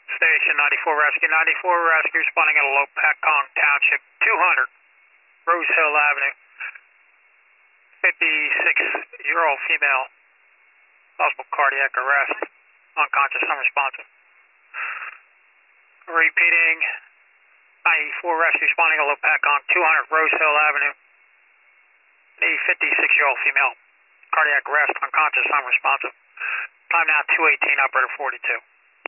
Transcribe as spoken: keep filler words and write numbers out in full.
Station ninety-four Rescue, ninety-four Rescue, responding at a low Pecong Township, two hundred Rose Hill Avenue. fifty-six-year-old female, possible cardiac arrest, unconscious, unresponsive. Repeating, ninety-four Rescue, responding at a low Pecong, two hundred Rose Hill Avenue. A fifty-six-year-old female, cardiac arrest, unconscious, unresponsive. Time now two eighteen, operator forty-two.